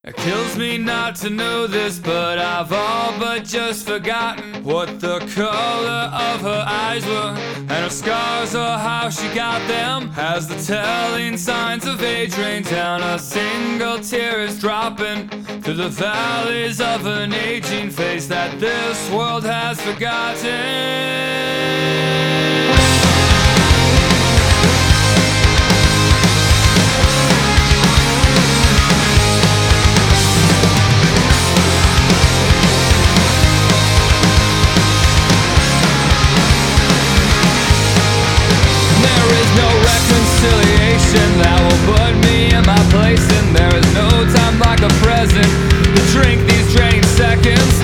It kills me not to know this, but I've all but just forgotten what the color of her eyes were, and her scars or how she got them. As the telling signs of age rain down, a single tear is dropping through the valleys of an aging face that this world has forgotten. That will put me in my place, and there is no time like a present to drink these draining seconds